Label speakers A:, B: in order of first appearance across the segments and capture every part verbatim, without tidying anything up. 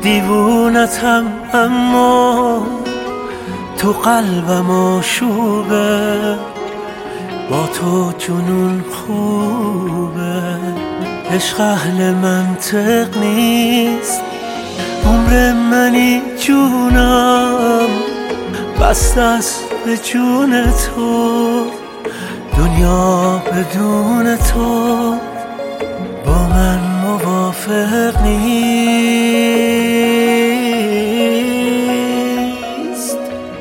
A: دیوونتم اما تو قلبم آشوبه، با تو جنون خوبه. عشق اهل منطق نیست، عمر منی جونم بسته است به جون تو. دنیا بدون تو با من موافق نیست.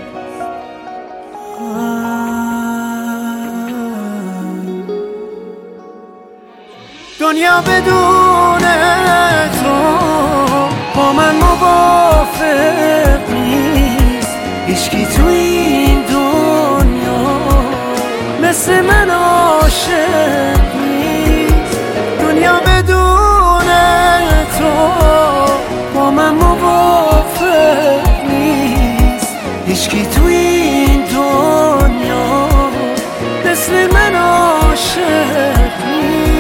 A: دنیا بدون تو با من موافق نیست. هیچکی تو این دنیا مثل من عاشق نیست. دنیا بدون تو با من موافق نیست. هیچکی تو این دنیا مثل من عاشق نیست.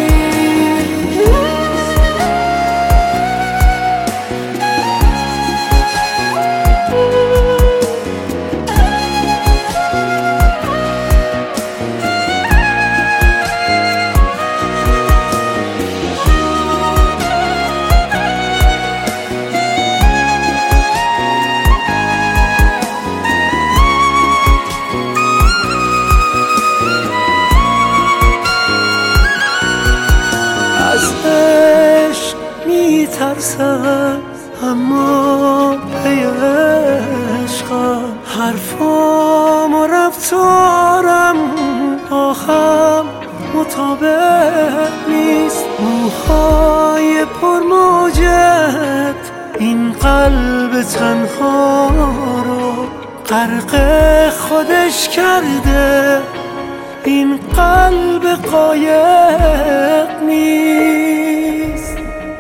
A: از عشق میترسم اما پی عشقم، حرفام و رفتارم با هم مطابق نیست. موهای پرموجت این قلب تنها رو غرق خودش کرده. این قلب قایق نیست.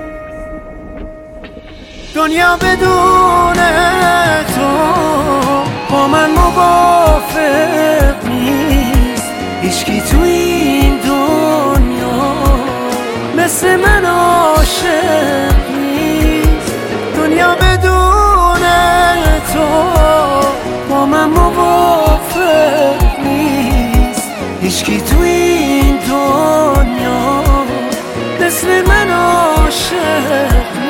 A: دنیا بدون تو با من موافق نیست. هیچکی تو این دنیا مثل من عاشق نیست. دنیا بدون تو با من موافق نیست. هیچکی تو این دنیا مثل من عاشق